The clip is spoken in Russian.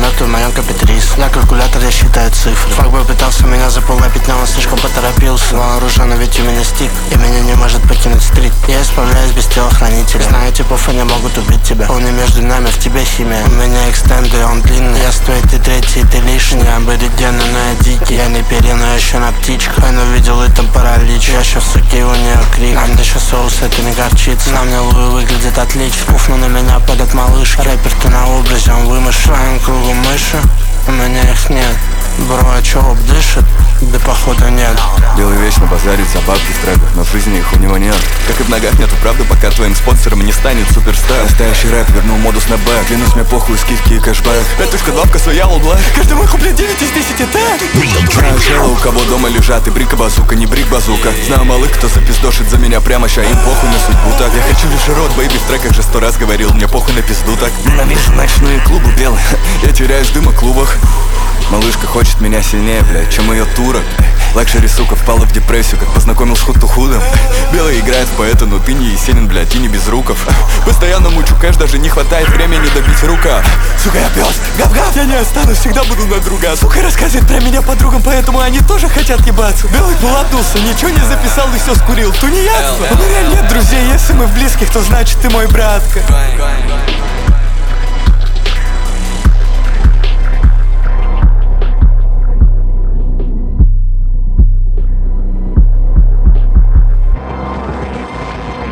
мертвый в моем капитриз. На калькуляторе считает цифры. Факбой пытался меня заполнапить, но он слишком поторопился. Вооружен, ведь у меня стик, и меня не может покинуть стрит. Я исправляюсь без телохранителя. Знаю, типов они могут убить тебя. Он не между нами, в тебе химия. У меня экстенд, и он длинный. Я стой, ты третий, ты лишний. Я аборигенный, но я дикий. Я не перина, еще на птичка. Он увидел и там паралич. Я еще в соке, у нее крик. Нам еще соус, это не горчица. На мне Луи выглядит отлично. Куфну на меня падает малыш. Рэпер-то на образе, он вымышь. В своем кругу мыши, у меня их нет. Бро, а чё об дышит? Да походу нет. Белый вечно базарит за бабки в треках, но в жизни их у него нет. Как и в ногах нету правды, пока твоим спонсором не станет суперстар. Настоящий рэп вернул модус на бэк. Клянусь, мне похуй, скидки и кэшбэк. 5.2 в кассу, я лблэк. Каждый мой куплет 9 из 10 так. Знаю челы, у кого дома лежат и брика-базука, не брик-базука. Знаю малых, кто запиздошит за меня прямо ща. Им похуй на судьбу так. Я хочу лишь рот, бэйби, в треках же 100 раз говорил. Мне похуй на пизду так. Ненавижу ночные клубы белые. Я теряюсь в дыма клубах. Малышка хочет меня сильнее, блядь, чем ее турок. Лакшери, сука, впала в депрессию, как познакомил с худо-худом. Белый играет в поэта, но ты не Есенин, блядь, и не без руков. Постоянно мучу кэш, даже не хватает времени добить рука. Сука, я пес, гав-гав, я не останусь, всегда буду на друга. Сука рассказывает про меня подругам, поэтому они тоже хотят ебаться. Белый полотнулся, ничего не записал и все скурил. Тунеядство. У меня нет друзей, если мы в близких, то значит ты мой братка.